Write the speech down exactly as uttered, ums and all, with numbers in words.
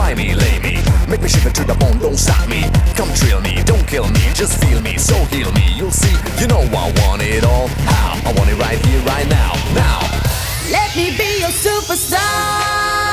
Fly me, lay me, make me shiver to the bone, don't stop me. Come thrill me, don't kill me, just feel me, so heal me. You'll see, you know I want it all. How? I want it right here, right now, now. Let me be your superstar.